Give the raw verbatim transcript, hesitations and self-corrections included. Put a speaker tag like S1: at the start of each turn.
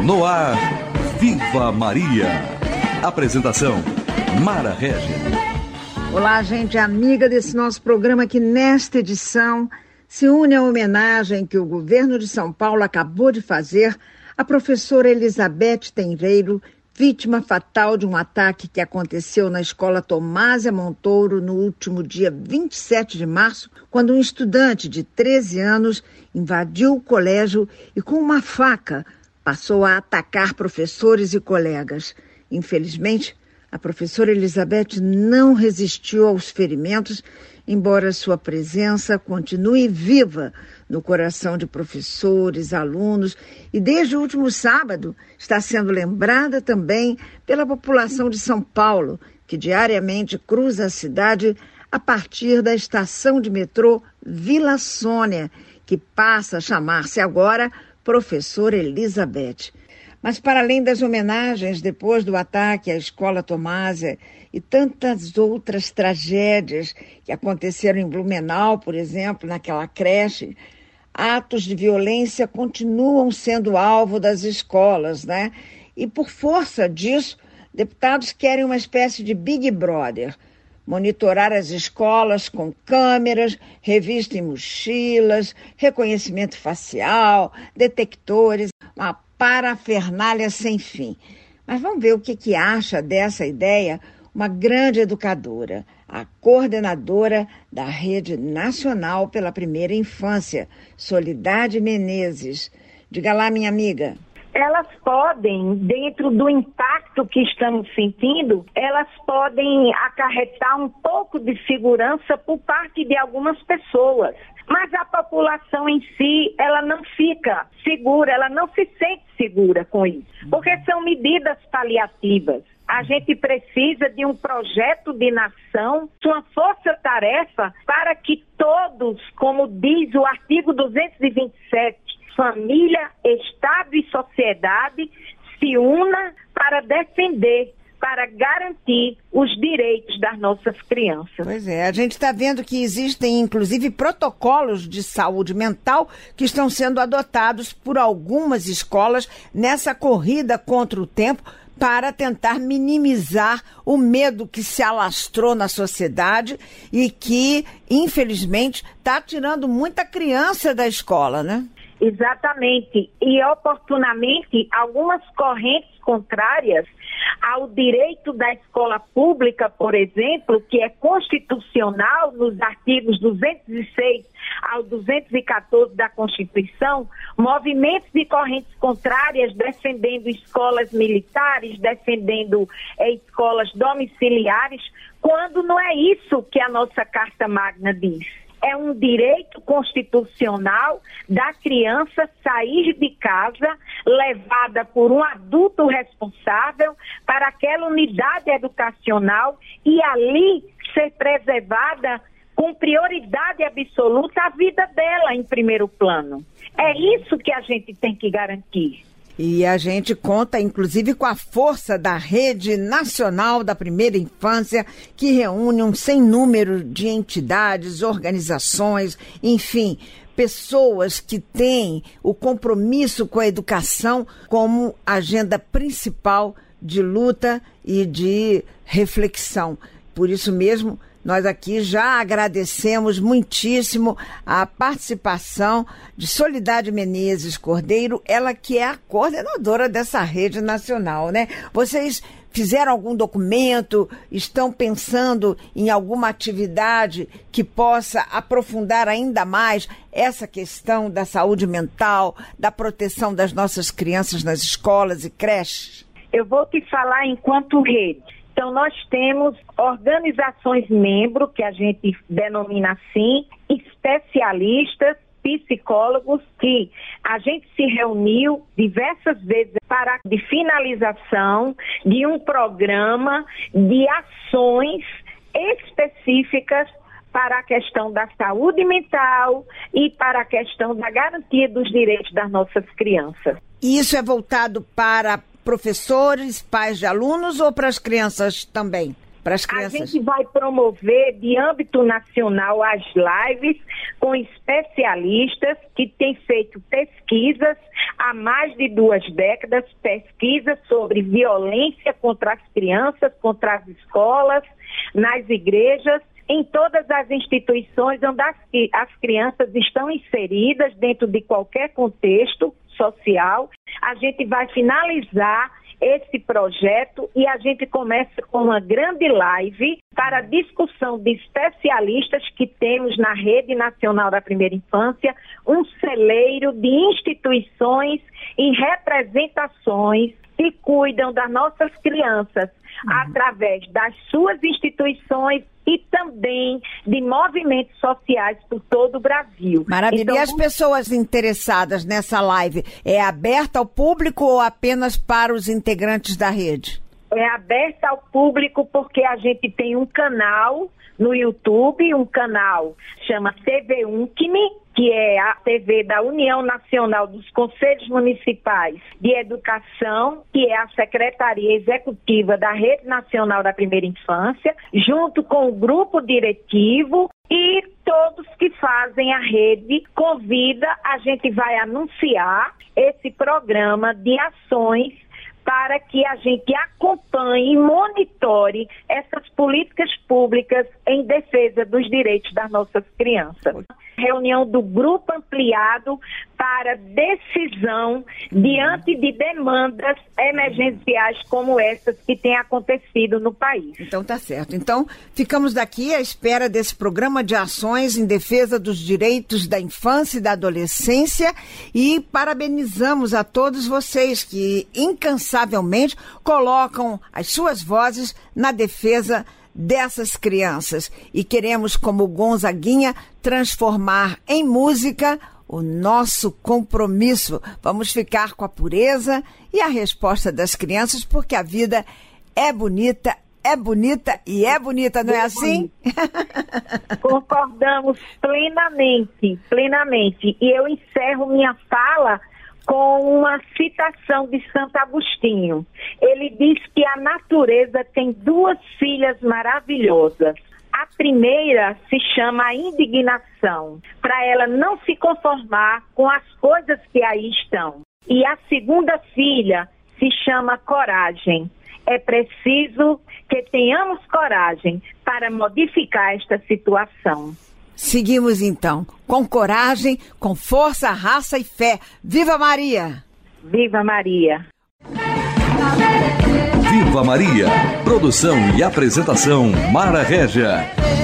S1: No ar, Viva Maria. Apresentação, Mara Regis.
S2: Olá, gente amiga desse nosso programa que nesta edição se une à homenagem que o governo de São Paulo acabou de fazer à professora Elizabeth Tenreiro, vítima fatal de um ataque que aconteceu na escola Tomásia Montouro no último dia vinte e sete de março, quando um estudante de treze anos invadiu o colégio e com uma faca passou a atacar professores e colegas. Infelizmente, a professora Elizabeth não resistiu aos ferimentos, embora sua presença continue viva no coração de professores, alunos e desde o último sábado está sendo lembrada também pela população de São Paulo, que diariamente cruza a cidade a partir da estação de metrô Vila Sônia, que passa a chamar-se agora Professora Elizabeth. Mas para além das homenagens depois do ataque à escola Tomásia e tantas outras tragédias que aconteceram em Blumenau, por exemplo, naquela creche, atos de violência continuam sendo alvo das escolas, né? E por força disso, deputados querem uma espécie de Big Brother, monitorar as escolas com câmeras, revista em mochilas, reconhecimento facial, detectores, uma parafernália sem fim. Mas vamos ver o que, que acha dessa ideia uma grande educadora, a coordenadora da Rede Nacional pela Primeira Infância, Soledade Menezes. Diga lá, minha amiga.
S3: Elas podem, dentro do impacto que estamos sentindo, elas podem acarretar um pouco de segurança por parte de algumas pessoas. Mas a população em si, ela não fica segura, ela não se sente segura com isso, porque são medidas paliativas. A gente precisa de um projeto de nação, uma força-tarefa para que todos, como diz o artigo duzentos e vinte e sete, família, Estado e sociedade se una para defender, para garantir os direitos das nossas crianças.
S2: Pois é, a gente está vendo que existem, inclusive, protocolos de saúde mental que estão sendo adotados por algumas escolas nessa corrida contra o tempo para tentar minimizar o medo que se alastrou na sociedade e que, infelizmente, está tirando muita criança da escola, né?
S3: Exatamente. E, oportunamente, algumas correntes contrárias ao direito da escola pública, por exemplo, que é constitucional nos artigos duzentos e seis ao duzentos e quatorze da Constituição, movimentos de correntes contrárias defendendo escolas militares, defendendo eh, escolas domiciliares, quando não é isso que a nossa Carta Magna diz. É um direito constitucional da criança sair de casa, levada por um adulto responsável para aquela unidade educacional e ali ser preservada com prioridade absoluta a vida dela em primeiro plano. É isso que a gente tem que garantir.
S2: E a gente conta, inclusive, com a força da Rede Nacional da Primeira Infância, que reúne um sem número de entidades, organizações, enfim, pessoas que têm o compromisso com a educação como agenda principal de luta e de reflexão. Por isso mesmo, nós aqui já agradecemos muitíssimo a participação de Soledade Menezes Cordeiro, ela que é a coordenadora dessa rede nacional, né? Vocês fizeram algum documento, estão pensando em alguma atividade que possa aprofundar ainda mais essa questão da saúde mental, da proteção das nossas crianças nas escolas e creches?
S3: Eu vou te falar enquanto rede. Então, nós temos organizações membro, que a gente denomina assim, especialistas, psicólogos, que a gente se reuniu diversas vezes para de finalização de um programa de ações específicas para a questão da saúde mental e para a questão da garantia dos direitos das nossas crianças.
S2: E isso é voltado para professores, pais de alunos ou para as crianças também? para as crianças?
S3: A gente vai promover de âmbito nacional as lives com especialistas que têm feito pesquisas há mais de duas décadas, pesquisas sobre violência contra as crianças, contra as escolas, nas igrejas, em todas as instituições onde as, as crianças estão inseridas dentro de qualquer contexto social. A gente vai finalizar esse projeto e a gente começa com uma grande live para discussão de especialistas que temos na Rede Nacional da Primeira Infância, um celeiro de instituições e representações que cuidam das nossas crianças uhum. através das suas instituições e também de movimentos sociais por todo o Brasil.
S2: Maravilha. Então, e as
S3: vamos...
S2: pessoas interessadas nessa live, é aberta ao público ou apenas para os integrantes da rede?
S3: É aberta ao público porque a gente tem um canal no YouTube, um canal chama T V UNCME, que é a T V da União Nacional dos Conselhos Municipais de Educação, que é a Secretaria Executiva da Rede Nacional da Primeira Infância, junto com o grupo diretivo e todos que fazem a rede. Convida, a gente vai anunciar esse programa de ações para que a gente acompanhe e monitore essas políticas públicas em defesa dos direitos das nossas crianças. Reunião do grupo ampliado para decisão diante de demandas emergenciais como essas que têm acontecido no país.
S2: Então tá certo. Então ficamos daqui à espera desse programa de ações em defesa dos direitos da infância e da adolescência e parabenizamos a todos vocês que incansavelmente colocam as suas vozes na defesa dessas crianças e queremos, como Gonzaguinha, transformar em música o nosso compromisso. Vamos ficar com a pureza e a resposta das crianças, porque a vida é bonita, é bonita e é bonita, não é assim?
S3: Concordamos plenamente, plenamente. E eu encerro minha fala com uma citação de Santo Agostinho. Ele diz que a natureza tem duas filhas maravilhosas. A primeira se chama a indignação, para ela não se conformar com as coisas que aí estão. E a segunda filha se chama coragem. É preciso que tenhamos coragem para modificar esta situação.
S2: Seguimos então, com coragem, com força, raça e fé. Viva Maria!
S3: Viva Maria!
S1: Viva Maria! Produção e apresentação Mara Régia.